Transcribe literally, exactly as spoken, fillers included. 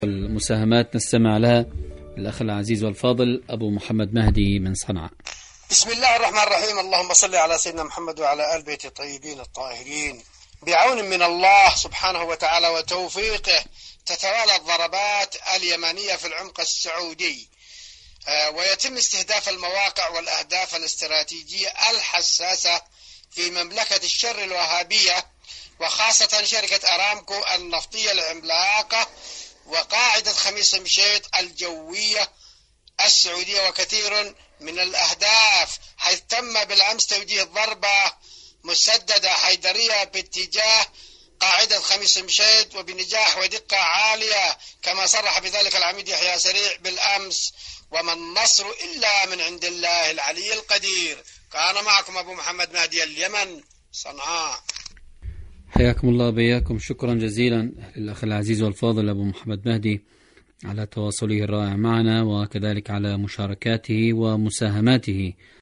المساهمات نستمع لها الأخ العزيز والفاضل أبو محمد مهدي من صنعاء. بسم الله الرحمن الرحيم. اللهم صل على سيدنا محمد وعلى آل بيته الطيبين الطاهرين. بعون من الله سبحانه وتعالى وتوفيقه تتوالى الضربات اليمنية في العمق السعودي، ويتم استهداف المواقع والأهداف الاستراتيجية الحساسة في مملكة الشر الوهابية، وخاصة شركة أرامكو النفطية العملاقة وقاعدة خميس مشيط الجوية السعودية وكثير من الأهداف، حيث تم بالأمس توجيه ضربة مسددة حيدرية باتجاه قاعدة خميس مشيط وبنجاح ودقة عالية، كما صرح بذلك العميد يحيى سريع بالأمس. وما النصر إلا من عند الله العلي القدير. كان معكم أبو محمد مهدي، اليمن، صنعاء. حياكم الله بياكم. شكرا جزيلا للأخ العزيز والفاضل أبو محمد مهدي على تواصله الرائع معنا، وكذلك على مشاركاته ومساهماته